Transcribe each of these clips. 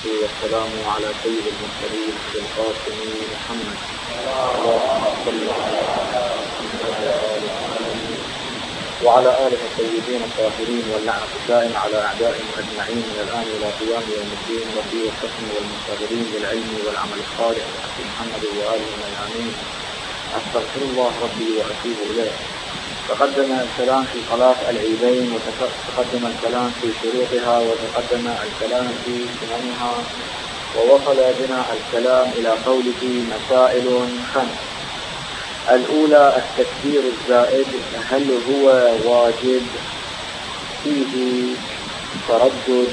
والسلام على سيد المرسلين القاسم محمد وعلى آله الطيبين الطاهرين واللعنة الدائم على أعدائهم أجمعين من الآن إلى قيام يوم الدين وفي القسم والمستغفرين بالعلم والعمل الصالح محمد وآله آمين. أستغفر الله ربي وأتوب إليه. تقدم الكلام في صلاة العيدين وتقدم الكلام في شروطها وتقدم الكلام في سننها، ووصل بنا الكلام إلى قوله مسائل 5. الأولى التكبير الزائد، هل هو واجب؟ فيه تردد،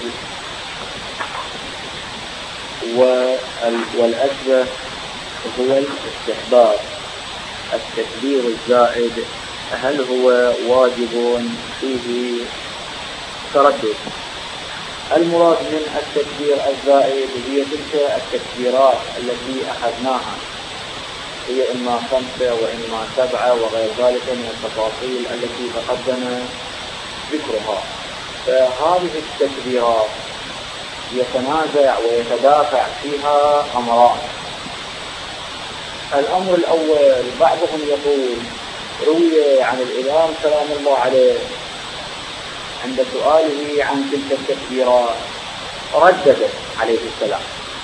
والأشبه هو الاستحباب. التكبير الزائد هل هو واجب؟ فيه تردد. المراد من التكبير الزائد هي تلك التكبيرات التي أخذناها، هي إما 5 وإما 7 وغير ذلك من التفاصيل التي تقدم ذكرها. فهذه التكبيرات يتنازع ويتدافع فيها أمران. الأمر الأول، بعضهم يقول روي عن الإمام سلام الله عليه عند سؤاله عن تلك التكبيرات ردد عليه السلام،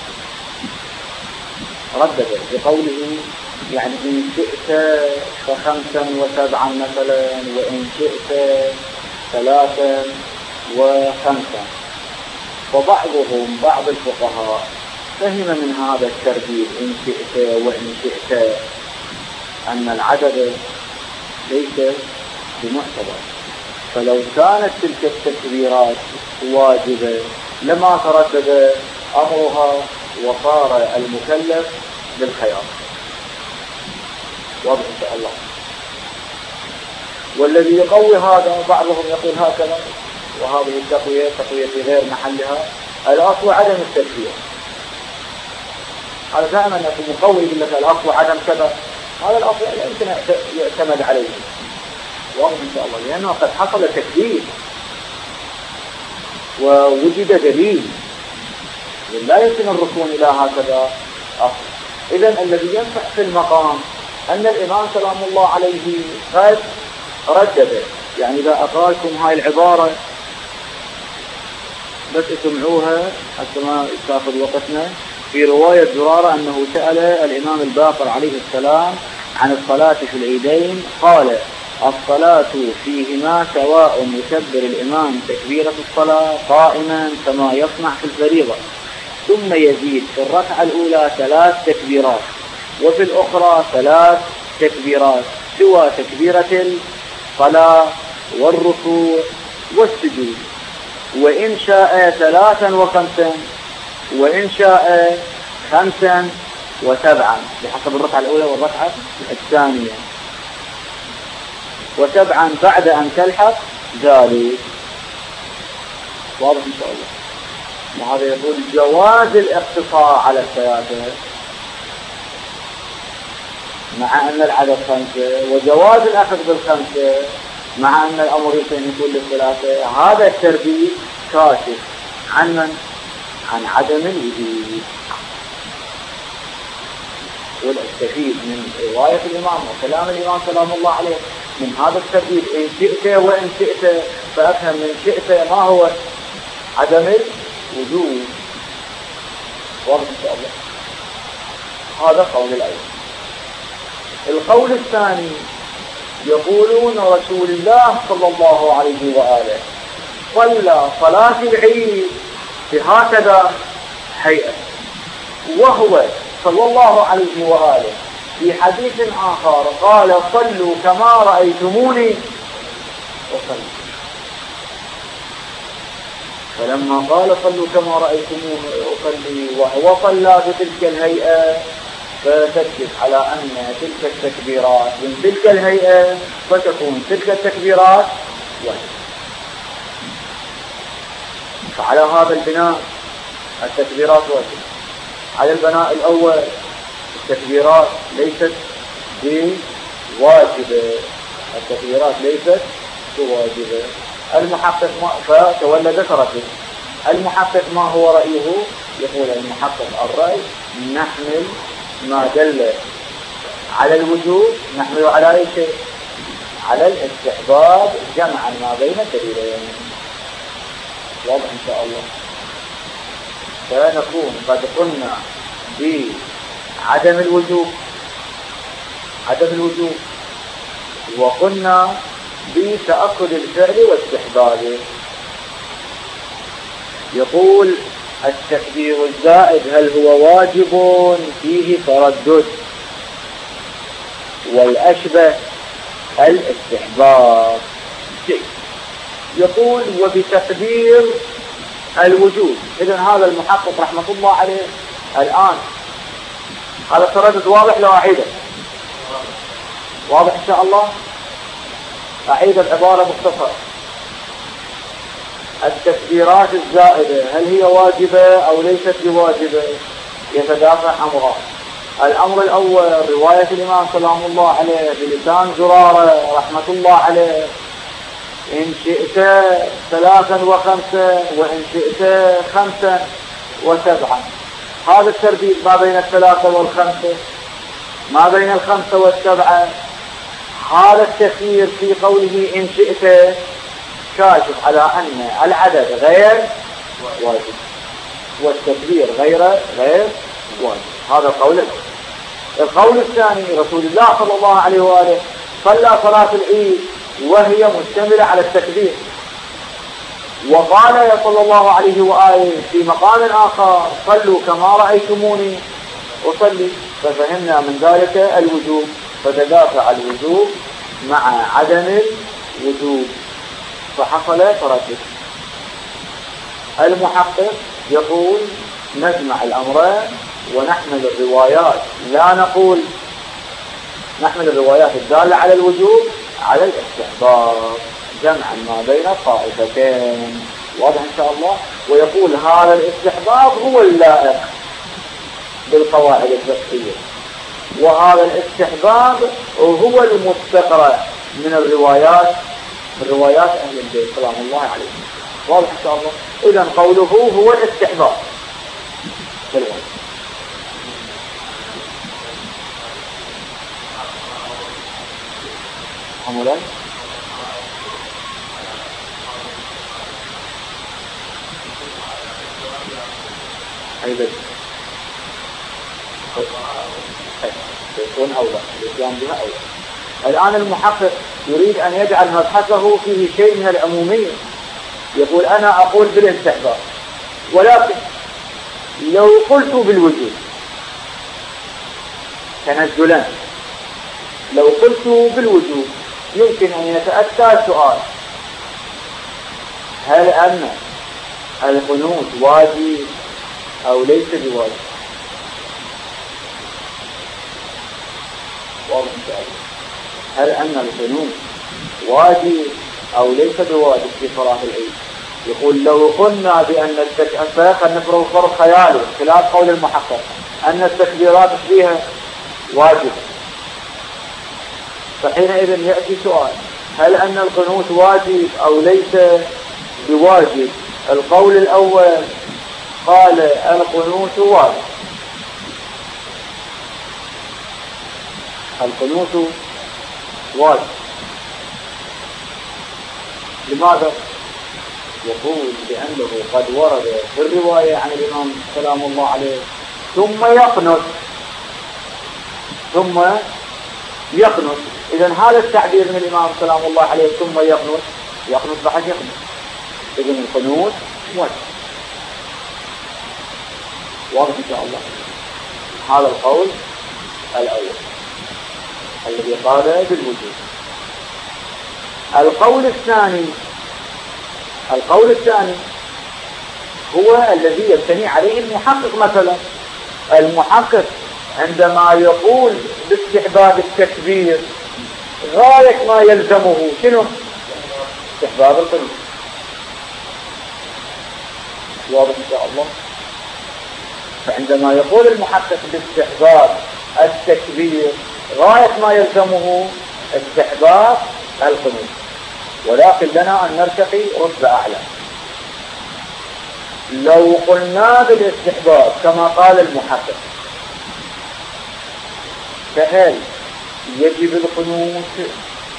ردد بقوله يعني إن شئت ف5 و7 مثلا، وإن شئت 3 و5. فبعضهم بعض الفقهاء فهم من هذا الترديد إن شئت وإن شئت أن العدد ليس بمعتبر، فلو كانت تلك التكبيرات واجبة لما تردد أمرها وصار المكلف بالخيار. واضح إن شاء الله. والذي يقوي هذا بعضهم يقول هكذا، وهذه التقوية تقوية في غير محلها. الأصل عدم التكبير. هذا دائما أنه مقوي يقول لك الأصل عدم كذا، هذا الأصل لا يمكن يعتمد عليه. واضح إن شاء الله، لأنه قد حصل تكبير ووجد دليل، لا يمكن الركون إلى هكذا أصل. إذن الذي ينفع في المقام أن الإمام سلام الله عليه قد ردد. يعني إذا أقرأكم هاي العبارة بس اسمعوها حتى ما تأخذ وقتنا. في رواية زرارة أنه سأل الإمام الباقر عليه السلام عن الصلاة في العيدين، قال الصلاة فيهما سواء يكبر الإمام تكبيرة الصلاة قائما كما يصنع في الفريضة، ثم يزيد في الركعة الأولى 3 تكبيرات وفي الأخرى 3 تكبيرات سوى تكبيرة الصلاة والركوع والسجود، وإن شاء 3 و5 وإن شاء 5 و7 بحسب الركعة الأولى والركعة الثانية، و7 بعد أن تلحق ذلك. واضح إن شاء الله. وهذا يقول جواز الاقتصار على الثلاثة مع أن العدد 5، وجواز الأخذ بال5 مع أن الأمر يمكن يكون للثلاثة. هذا الترتيب كاشف عن من؟ عن عدم الوجود. والاستفيد من رواية الإمام وكلام الإمام سلام الله عليه من هذا الترتيب إن شئت وإن شئت، فأفهم من شئت ما هو عدم الوجود. واضح إن شاء الله. هذا قول الأول. القول الثاني يقولون رسول الله صلى الله عليه وآله صلى صلاة العيد بهكذا هيئة، وهو صلى الله عليه وآله في حديث آخر قال صلوا كما رأيتموني أصلي. فلما قال صلوا كما رأيتموني أصلي وهو صلى بتلك الهيئة، فتكشف على أن تلك التكبيرات من تلك الهيئة، فتكون تلك التكبيرات واجب. فعلى هذا البناء التكبيرات واجب. على البناء الأول التكبيرات ليست بواجبة، التكبيرات ليست بواجبة. المحقق فتولد تردد. المحقق ما هو رأيه؟ يقول المحقق الرأي نحمل ما دل على الوجوب نحمل على أي شيء؟ على الاستحباب جمعا ما بين دليلين. واضح إن شاء الله. فنكون قد قلنا بعدم الوجوب وقلنا بتأكد الفعل واستحبابه. يقول التكبير الزائد هل هو واجب؟ فيه تردد، والأشبه الاستحباب. يقول وبتقدير الوجود. إذن هذا المحقق رحمة الله عليه الآن هذا التردد واضح لو أعيده؟ واضح إن شاء الله. أعيد العبارة مختصرة. التكبيرات الزائدة هل هي واجبة أو ليست بواجبة؟ يتدافع أمران. الأمر الأول رواية الإمام سلام الله عليه بلسان زرارة رحمة الله عليه إن شئت 3 و5 وإن شئت 5 و7. هذا الترتيب ما بين 3 و5 ما بين 5 و7. هذا التخيير في قوله إن شئت كاشف على أن العدد غير واجب والتكبير غير واجب. هذا القول الأول. القول الثاني رسول الله صلى الله عليه وآله صلى صلاة العيد وهي مشتملة على التكبير، وقال صلى الله عليه وآله في مقام آخر صلوا كما رأيتموني أصلي، ففهمنا من ذلك الوجوب، فتدافع الوجوب مع عدم الوجوب فحصل تردد. المحقق يقول نجمع الأمرين ونحمل الروايات، لا نقول نحمل الروايات الدالة على الوجوب على الاستحباب جمعا ما بين الطائفتين. واضح إن شاء الله. ويقول هذا الاستحباب هو اللائق بالقواعد الفقهية، وهذا الاستحباب هو المستقرأ من روايات أهل البيت سلام الله عليهم. واضح إن شاء الله. إذن قوله هو الاستحباب في الوقت. حمولا أيضا يكون أولى الإسلام بها أولى. الآن المحقق يريد أن يجعل مبحثه فيه شيء من العمومية. يقول أنا أقول بالاستحباب، ولكن لو قلت بالوجود تنزلا، لو قلت بالوجود يمكن أن يتأتى سؤال: هل أن القنوت واجب أو ليس بواجب؟ واضح إن شاء الله. هل أن القنوت واجب أو ليس بواجب في صلاة العيد؟ يقول لو قلنا بأن خلينا نفرض فرض خيالي خلاف قول المحقق أن التكبيرات فيها واجب، فحينئذ يأتي سؤال: هل أن القنوت واجب أو ليس بواجب؟ القول الأول قال القنوت واجب، القنوت واجب. لماذا؟ يقول لأنه قد ورد في الرواية عن الإمام سلام الله عليه ثم يقنط. إذن هذا التعبير من الإمام سلام الله عليه ثم يقنط بعد يقنط. إذن القنوت واجب. واضح إن شاء الله. هذا القول الأول الذي قال بالوجود. القول الثاني هو الذي يبتني عليه المحقق. مثلا المحقق عندما يقول باستحباب التكبير غاية ما يلزمه شنو؟ استحباب القنوت. واضح إن شاء الله. فعندما يقول المحقق باستحباب التكبير غاية ما يلزمه استحباب القنوت، ولكن لنا أن نرتقي رتبة أعلى. لو قلنا بالاستحباب كما قال المحقق، فهل يجب القنوت؟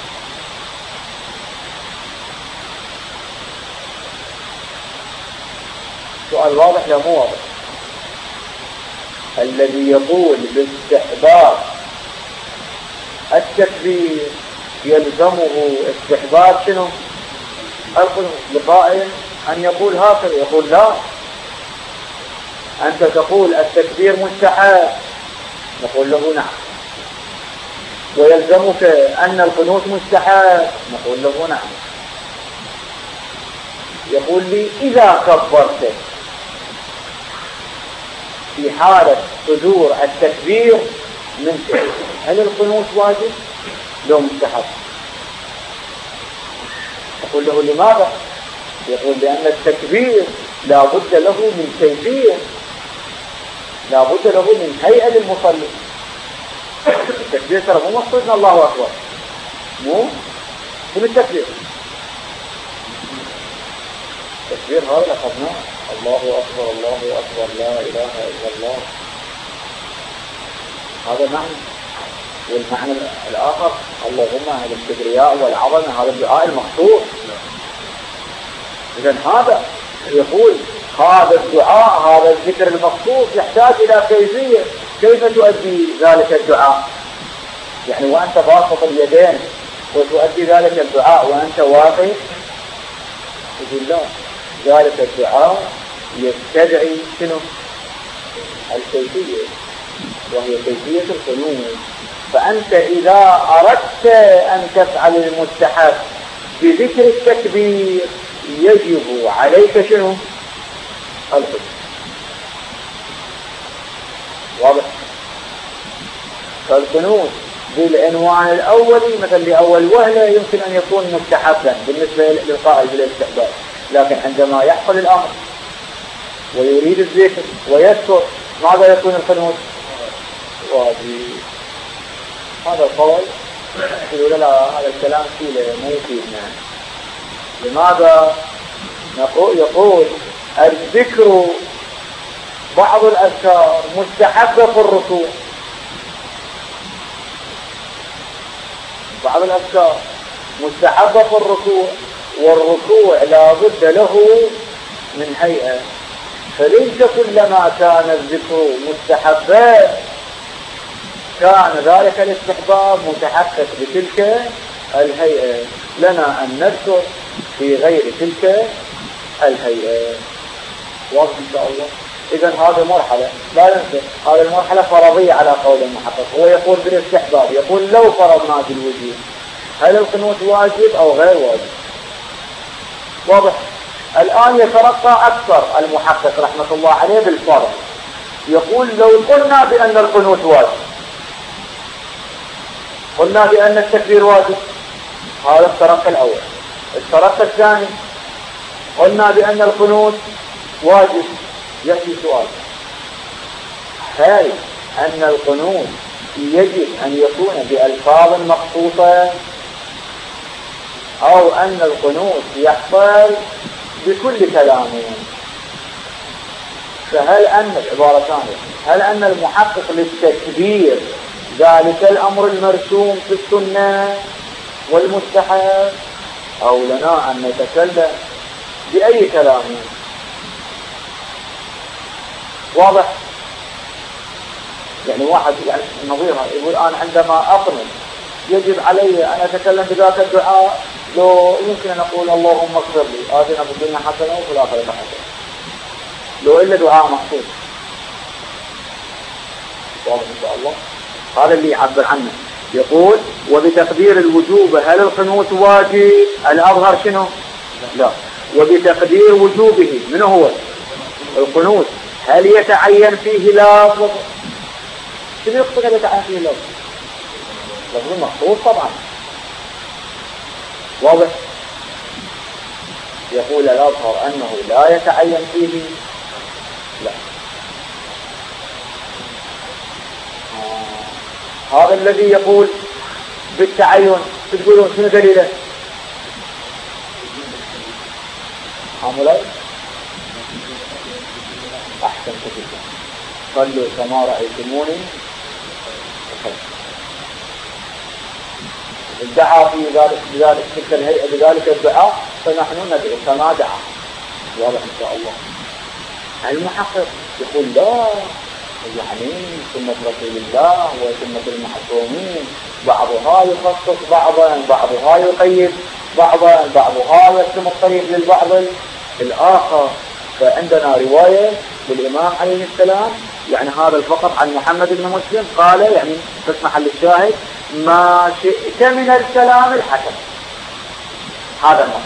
سؤال واضح لا مو واضح؟ الذي يقول باستحباب التكبير يلزمه استحباب شنو؟ القنوت. لقائل أن يقول هكذا، يقول لا، أنت تقول التكبير مستحب، نقول له نعم. ويلزمك أن القنوت مستحب، نقول له نعم. يقول لي إذا كبرت في حالة صدور التكبير من شيء، هل القنوت واجب لو مستحب؟ أقول له لماذا؟ يقول لأن التكبير لا بد له من كيفية، لا بد له من هيئة للمصلي. التكبير ترى مو مقصودنا الله أكبر، مو التكبير. التكبير هذا لقبناه الله أكبر الله أكبر لا إله إلا الله، هذا معنى. والمعنى الآخر اللهم الكبرياء والعظمة، هذا الدعاء المقصود. إذن هذا يقول هذا الدعاء، هذا الذكر المقصود يحتاج إلى كيفية، كيف تؤدي ذلك الدعاء؟ يعني وأنت باسط اليدين وتؤدي ذلك الدعاء وأنت واقف؟ يقول لا، ذلك الدعاء يستدعي شنو؟ الكيفية، وهي كيفية القنوت. فأنت إذا أردت أن تفعل المستحب بذكر التكبير يجب عليك شنو؟ القنوت. واضح؟ فالقنوت بالعنوان الأولي مثل لأول وهلة يمكن أن يكون مستحبا بالنسبة للقائل بالاستحباب، لكن عندما يحصل الأمر ويريد الذكر ويذكر ماذا يكون القنوت؟ واجب. هذا القول يقول لا، هذا الكلام فيه ما يفيدنا. لماذا؟ يقول الذكر بعض الأذكار مستحبة في الركوع، بعض الأذكار مستحبة في الركوع، والركوع لا بد له من هيئة، فليس كلما كان الذكر مستحبا كان ذلك الاستحباب متحقق بتلك الهيئة. لنا أن نذكر في غير تلك الهيئة. واضح إن شاء الله؟ إذن هذه مرحلة لا ننسى، هذه المرحلة فرضية على قول المحقق. هو يقول بالاستحباب، يقول لو فرضنا بالوجوب هل القنوت واجب أو غير واجب؟ واضح؟ الآن يترقى أكثر المحقق رحمة الله عليه بالفرض، يقول لو قلنا بأن القنوت واجب، قلنا بأن التكبير واجب، هذا الترقى الأول. الترقى الثاني قلنا بأن القنوت واجب، يأتي سؤال: هل أن القنوت يجب أن يكون بألفاظ مخصوصة أو أن القنوت يحصل بكل كلام؟ فهل أن العبارة ثانية، هل أن المحقق للتكبير ذلك الأمر المرسوم في السنة والمستحب، أو لنا أن نتكلم بأي كلام؟ واضح؟ يعني واحد يعني نظيرها يقول أنا عندما أقنط يجب علي أن أتكلم بذاك الدعاء، لو يمكن أن أقول اللهم اغفر لي آتنا في الدنيا حسنة وفي الآخرة حسنة، لو إلا دعاء مخصوص. واضح إن شاء الله؟ هذا اللي يعبر عنه. يقول وبتقدير الوجوب هل القنوت واجب؟ الأظهر شنو؟ لا. وبتقدير وجوبه من هو القنوت هل يتعين فيه لفظ؟ شنو يقصد أن يتعين فيه لفظ؟ لفظ مخصوص طبعا. واضح؟ يقول الأظهر أنه لا يتعين فيه لا. هذا الذي يقول بالتعين تقولون شنو دليله؟ الشمس تطلع صلوا كما رأيتموني ادعى في ذلك تلك الهيئة بذلك الدعاء، فنحن ندعو كما دعا. واضح إن شاء الله. المحقق يقول لا، يعني سنة رسول الله وسنة المحكومين بعضها يخصص بعضا، بعضها يقيد بعضا، بعضها يرسم الطريق للبعض الآخر. فعندنا رواية للإمام عليه السلام، يعني هذا الفقط عن محمد بن مسلم قال، يعني تسمح للشاهد ما شئت من الكلام الحسن. هذا النص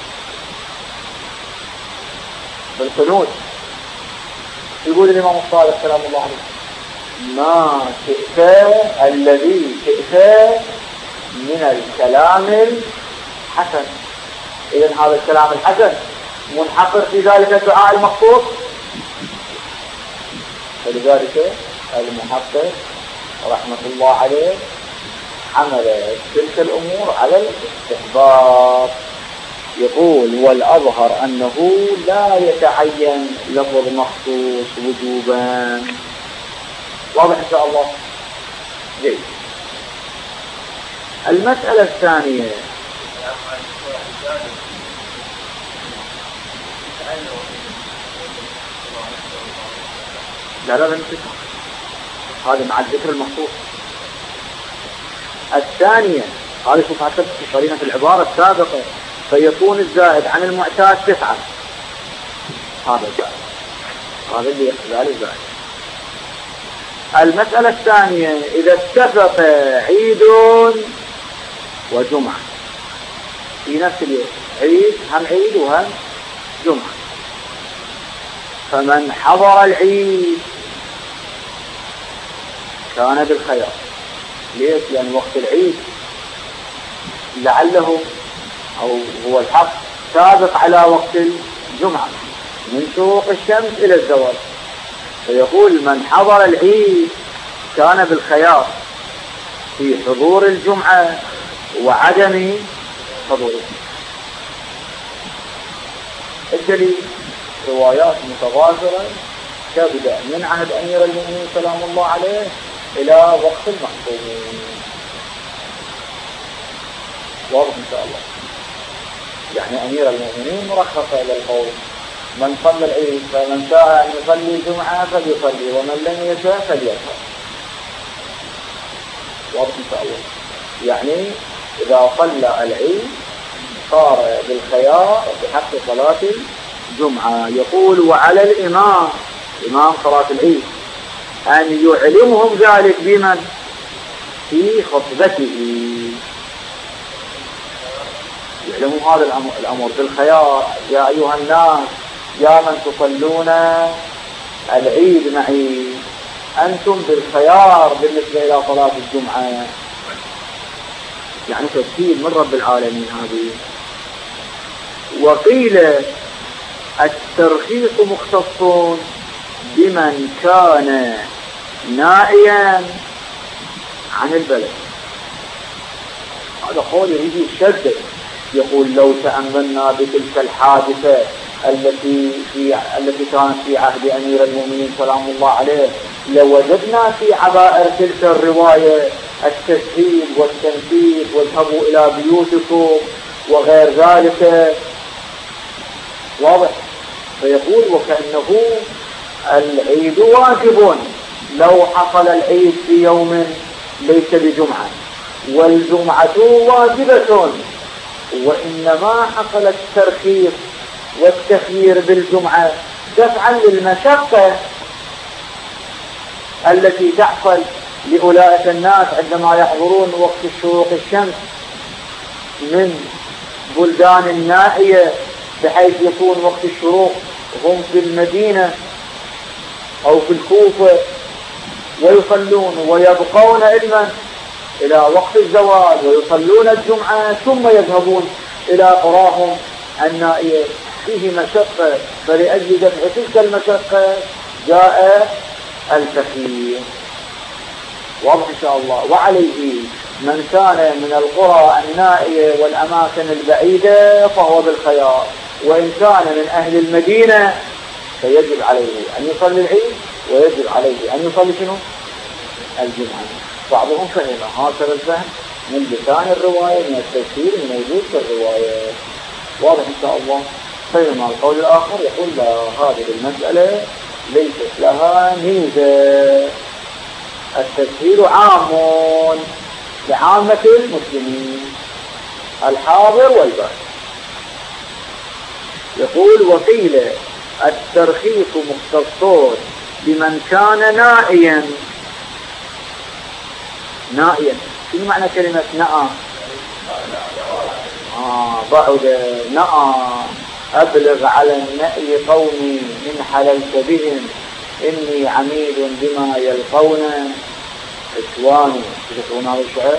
بالقنوت. يقول الإمام الصادق سلام الله عليه ما شئت الذي شئت من الكلام الحسن. إذن هذا الكلام الحسن منحصر في ذلك الدعاء المخصوص. فلذلك المحقق رحمة الله عليه حمل تلك الأمور على الاستحباب. يقول والأظهر أنه لا يتعين لفظ مخصوص وجوبا. واضح إن شاء الله. جيد. المسألة الثانية لا ننسخ هذا مع الذكر المخصوص. الثانية هذا شوف حسب قرينة العبارة السابقة، فيكون الزائد عن المعتاد 9. هذا الزائد، هذا اللي يقبل الزائد. المسألة الثانية إذا اتفق عيد وجمعة في نفس اليوم، عيد هم عيد وهم جمعة، فمن حضر العيد كان بالخيار. ليش؟ لأن وقت العيد لعله أو هو الحق سابق على وقت الجمعة من شروق الشمس إلى الزوال، فيقول من حضر العيد كان بالخيار في حضور الجمعة وعدم حضوره. الدليل روايات متضافرة تبدأ من عهد أمير المؤمنين سلام الله عليه إلى وقت المحكوم. واضح إن شاء الله. يعني أمير المؤمنين مرخصة إلى القول من صلى العيد فمن شاء أن يصلي الجمعة فليصلي ومن لم يشاء فليصلي. واضح إن شاء الله. يعني إذا صلى العيد صار بالخيار بحق صلاة الجمعة. يقول وعلى الإمام إمام صلاة العيد أن يعلمهم ذلك بمن في خطبته، يعلموا هذا الأمر بالخيار. يا أيها الناس يا من تصلون العيد معي أنتم بالخيار بالنسبة إلى صلاة الجمعة. يعني تفصيل من رب العالمين هذه. وقيل الترخيص مختص بمن كان نائيا عن البلد. هذا قول يريد الشدة. يقول لو تأملنا بتلك الحادثة التي كانت في عهد أمير المؤمنين سلام الله عليه لوجدنا في عبائر تلك الرواية التسهيل والتنفيذ واذهبوا إلى بيوتكم وغير ذلك. واضح. فيقول وكأنه العيد واجب لو حصل العيد في يوم ليس بجمعة، والجمعة واجبة، وإنما حصل الترخيص والتخيير بالجمعة دفعا للمشقة التي تحصل لأولئك الناس عندما يحضرون وقت شروق الشمس من بلدان النائية، بحيث يكون وقت الشروق هم في المدينة أو في الكوفة ويصلون ويبقون إلى وقت الزوال ويصلون الجمعة ثم يذهبون إلى قراهم النائية. فيه مشقة، فلأجل دفع تلك المشقة جاء التخيير. واضح إن شاء الله. وعليه من كان من القرى النائية والأماكن البعيدة فهو بالخيار، وإن كان من أهل المدينة فيجب عليه أن يصلي العيد ويجب عليه أن يصلي شنو؟ الجمعة. بعضهم فهم هكذا الفهم من لسان الرواية من التفسير الموجود في الرواية. واضح إن شاء الله. بينما القول الآخر يقول لا، هذه المسألة ليست لها ميزة، التسهيل عام لعامة المسلمين الحاضر والبادئ. يقول وقيل الترخيص مختص بمن كان نائيا. نائيا شنو معنى كلمة نأى؟ بعد نأى أبلغ على النأي قومي إن حللت بهم إني عميد بما يلقون إخواني. تذكرون هذا الشعر؟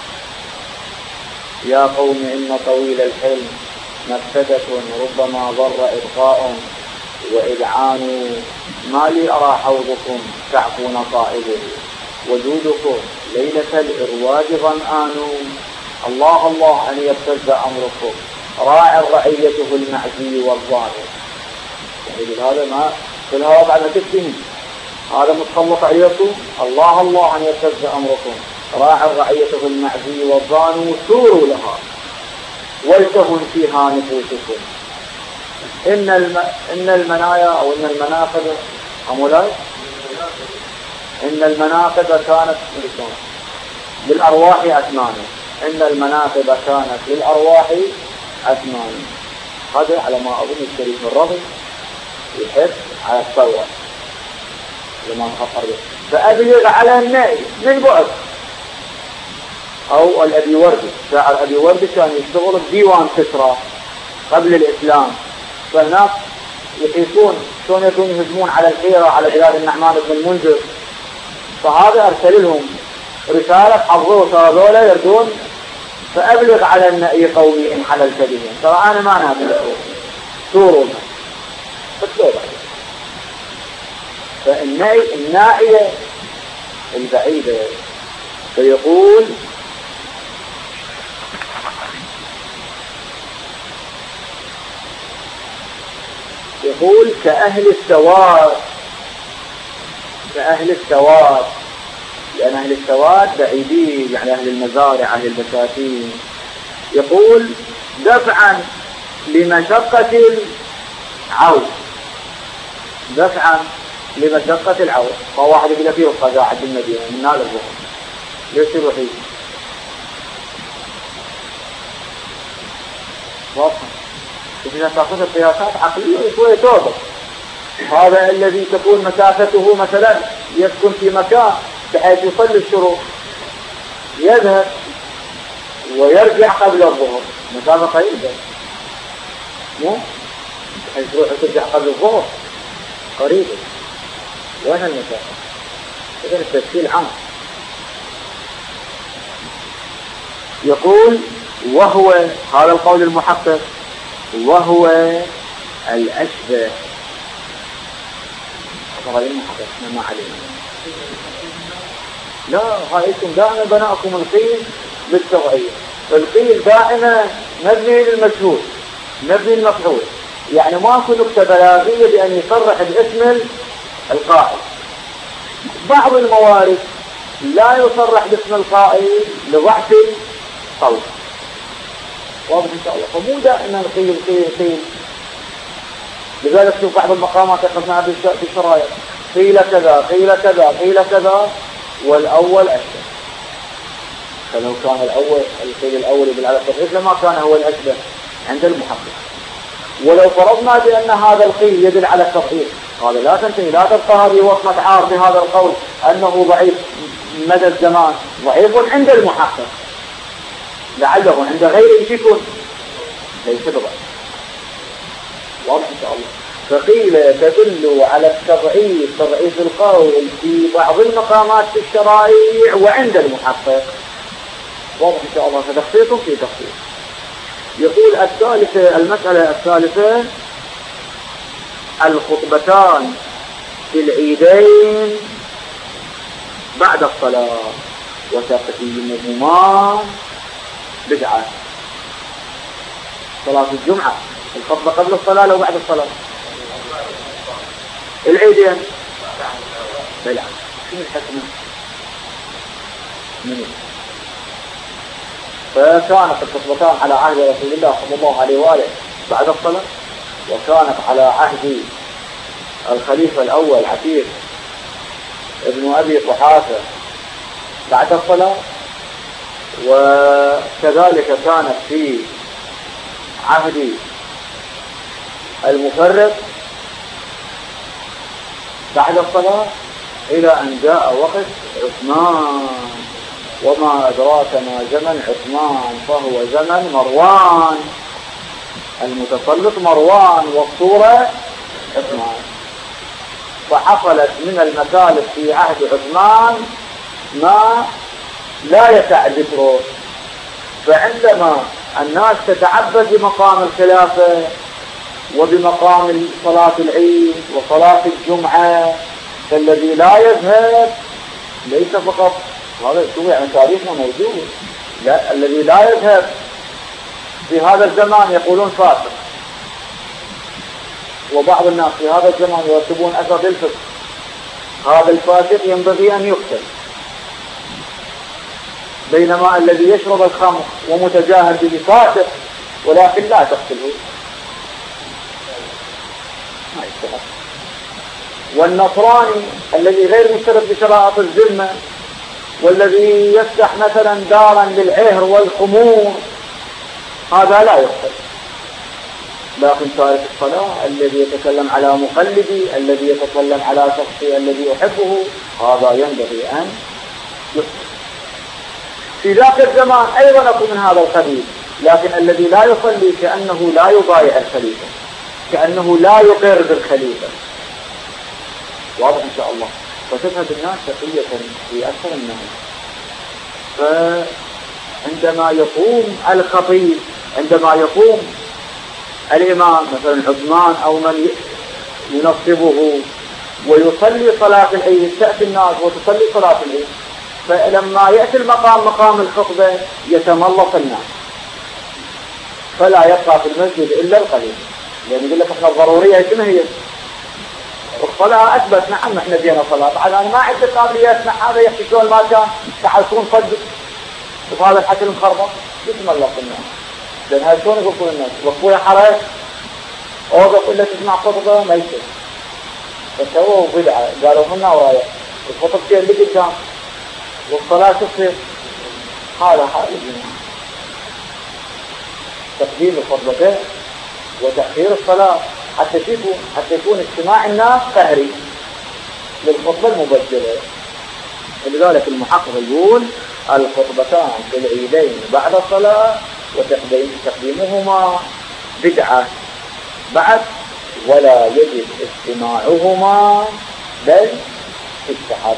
يا قوم إن طويل الحلم مفسدة ربما ضر إبقاء وإذعان ما لي أرى حوضكم تعفون صائبه وجودكم ليلة الإرواج ظمآن. الله الله أن يبتز أمركم راعي رعيته المعزي والظالم. يعني هذا ما كل هذا بعد ما تكتني هذا متخلص عليكم. الله الله أن يبتز أمركم راعي رعيته المعزي والظالم سوروا لها ولتهن فيها نفوسكم. إن المنايا أو إن المناقب أمولاي إن المناقب كانت للأرواح أثمان. إن المناقب كانت للأرواح أثمان. هذا على ما أظن الشريف الرضي يحب على الثورة لما نخطر به. فأبلغ على النائي من بعد. أو الأبي وردي، شاعر أبي وردي كان يشتغل بديوان كسرى قبل الإسلام، فالناس يحيطون شلون يكون يهجمون على الحيرة على بلاد النعمان بن المنذر، فهذا أرسل لهم رسالة حضروه هذولا يردون فأبلغ على النائي قومي إن حللت بهم. ترى أنا ما نابل سوروا فالتوبة. فالنائية البعيدة فيقول كأهل السواد. كأهل السواد لأن أهل السواد بعيدين، يعني أهل المزارع أهل البساتين. يقول دفعا لمشقة العود. دفعا لمشقة العود. فواحد يقول فيه القزاعة المدينة من هذا الوقت ليش يروحي واضح. إذا تأخذ القياسات عقلية شوية توضح. هذا الذي تكون مسافته مثلا يسكن في مكان بحيث يصلي الشروق يذهب ويرجع قبل الظهر، مسافة قريبة مو بحيث يروح وترجع قبل الظهر قريبة. وين المسافة؟ إذن التفصيل عام. يقول وهو هذا القول المحقق وهو الأشبه. غير المحقق ما علينا. لا هايكم دائما بناءكم القيل بالتوعية. القيل دائما مبني للمشهور مبني المفعول، يعني ماكو نكتة بلاغية بأن يصرح باسم القائل. بعض الموارد لا يصرح باسم القائل لضعف الصوت. واضح إن شاء الله. فمو دائما القيل قيل. لذلك شوف بعض المقامات أخذناها بالشرايط قيل كذا قيل كذا قيل كذا والأول أشبه. فلو كان الأول القيل الأول بالعلى التفريق لما كان هو الأشبه عند المحقق. ولو فرضنا بأن هذا القيل يدل على التضعيف، هذا لا تنتهي لا تبقى هذه وصمة عار بهذا القول أنه ضعيف مدى الزمان، ضعيف عند المحقق لعله عند غيره يكون ليس بضعيف. واضح إن شاء الله. فقيل تدل على التضعيف تضعيف القول في بعض المقامات في الشرائع وعند المحقق. واضح إن شاء الله. فتخصيص في تخصيص. يقول الثالثة المسألة الثالثة الخطبتان في العيدين بعد الصلاة وتقديمهما بدعة. صلاة الجمعة الخطبة قبل الصلاة أو بعد الصلاة؟ العيدين بالعكس. شنو الحكمة منه؟ فكانت الخطبتان على عهد رسول الله صلى الله عليه وآله بعد الصلاة، وكانت على عهد الخليفة الأول عتيق ابن أبي قحافة بعد الصلاة، وكذلك كانت في عهد المفرق بعد الصلاة، إلى أن جاء وقت عثمان. وما أدراك ما زمن عثمان، فهو زمن مروان المتسلط، مروان والصورة عثمان. فحصلت من المثالب في عهد عثمان ما لا يسع ذكره. فعندما الناس تتعبد بمقام الخلافة وبمقام صلاة العيد وصلاة الجمعة، فالذي لا يذهب ليس فقط هذا شو يعني تاريخنا موجود، لا، الذي لا يذهب في هذا الزمان يقولون فاسق، وبعض الناس في هذا الزمان يرتبون أثر الفسق. هذا الفاسق ينبغي أن يقتل، بينما الذي يشرب الخمر ومتجاهل به فاسق ولكن لا تقتله، ما يستحق. والنصراني الذي غير مشترك بشرائط الذمة، والذي يفتح مثلا دارا للعهر والخمور، هذا لا يقتل. لكن تارك الصلاة، الذي يتكلم على مقلدي، الذي يتكلم على شخصي الذي يحبه، هذا ينبغي أن يقتل. في ذاك الزمان أيضا أكون من هذا القبيل، لكن الذي لا يصلي كأنه لا يبايع الخليفة، كأنه لا يقر بالخليفة. واضح إن شاء الله. فتذهب الناس تقية في أكثر الناس. فعندما يقوم الخطيب، عندما يقوم الإمام مثلا عثمان أو من ينصبه ويصلي صلاة العيد، تأتي الناس وتصلي صلاة العيد، فلما يأتي المقام مقام الخطبة يتملص الناس، فلا يبقى في المسجد إلا القليل. لأن يقول لك احنا الضرورية شنو هي؟ الصلاة أثبت. نعم احنا دينا صلاة، بعد أنا ما عندي قابلية أسمع هذا يحكي شلون ما كان تحسون صدق وهذا الحكي المخربط، يتملص الناس. لأن هاي شلون يقولون الناس؟ وقفوا حرج أو يقول لك تسمع خطبة ميتة، فسووا بدعة قالوا هنا ورايا الخطب كي اللي قدام والصلاة تصير. هذا حائل تقديم الخطبتين وتأخير الصلاة حتى يكون اجتماع الناس قهري للخطبة المبجلة. لذلك المحقق يقول الخطبتان في العيدين بعد الصلاة وتقديمهما بدعة بعد، ولا يجب استماعهما بل استحب.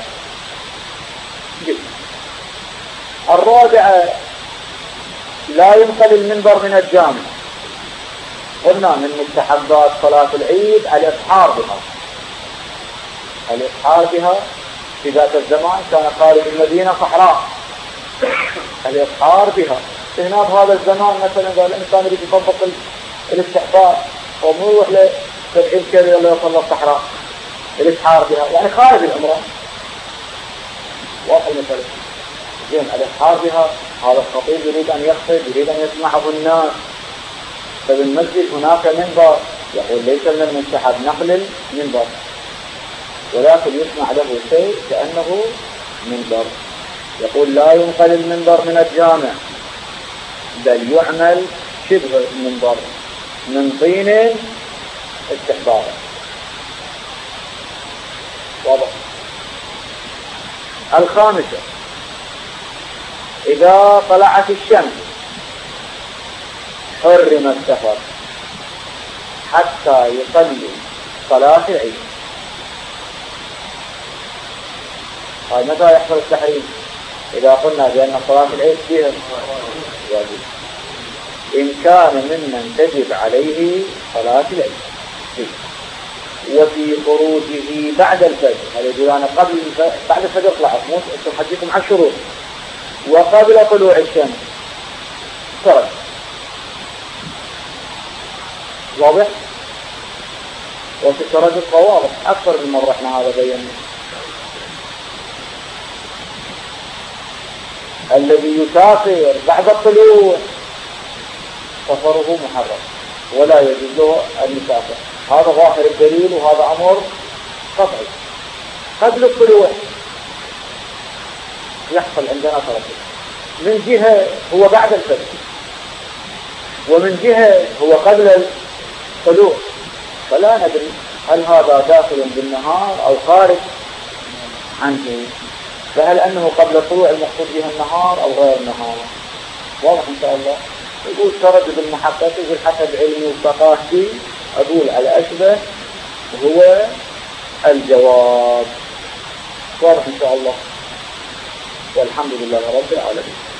الرابعة لا ينقل المنبر من الجامع. قلنا من مستحبات صلاة العيد الإسحار بها. الإسحار بها في ذات الزمان كان خارج المدينة صحراء، الإسحار بها. هنا بهذا الزمان مثلا قال الإنسان يريد يطبق الاستحباب ومو يروح له 70 كيلو ولا يوصل للصحراء، الإسحار بها يعني خارج العمرة. واضح المثل. زين الإسحار بها، هذا الخطيب يريد أن يخطب، يريد أن يسمعه الناس، فبالمسجد هناك منبر، يقول ليس من المستحب نقل المنبر، ولكن يسمع له شيء كأنه منبر. يقول لا ينقل المنبر من الجامع بل يعمل شبه المنبر من طين استحبارا. واضح. الخامسة إذا طلعت الشمس حرم السفر حتى يصلي صلاة العيد. هاي متى يحصل التحريم؟ إذا قلنا بأن صلاة العيد فيها واجب، إن كان ممن تجب عليه صلاة العيد، وفي خروجه بعد الفجر. هذا يقول أنا بعد الفجر طلعت، مو تحديكم عن الشروط، وقبل طلوع الشمس خرج. واضح؟ وفي التردد واضح أكثر من مرة احنا هذا بينا. الذي يسافر بعد الطلوع سفره محرم ولا يجوز له أن يسافر. هذا ظاهر الدليل وهذا أمر قطعي. قبل الطلوع يحصل عندنا تردد، من جهة هو بعد الفجر، ومن جهة هو قبل الطلوع، فلا ندري هل هذا داخل بالنهار أو خارج عنه. فهل أنه قبل الطلوع المقصود بها النهار أو غير النهار؟ واضح إن شاء الله. يقول تردد المحقق يقول حسب علمي وثقافتي أقول على أشبه هو الجواب. واضح إن شاء الله، والحمد لله رب العالمين.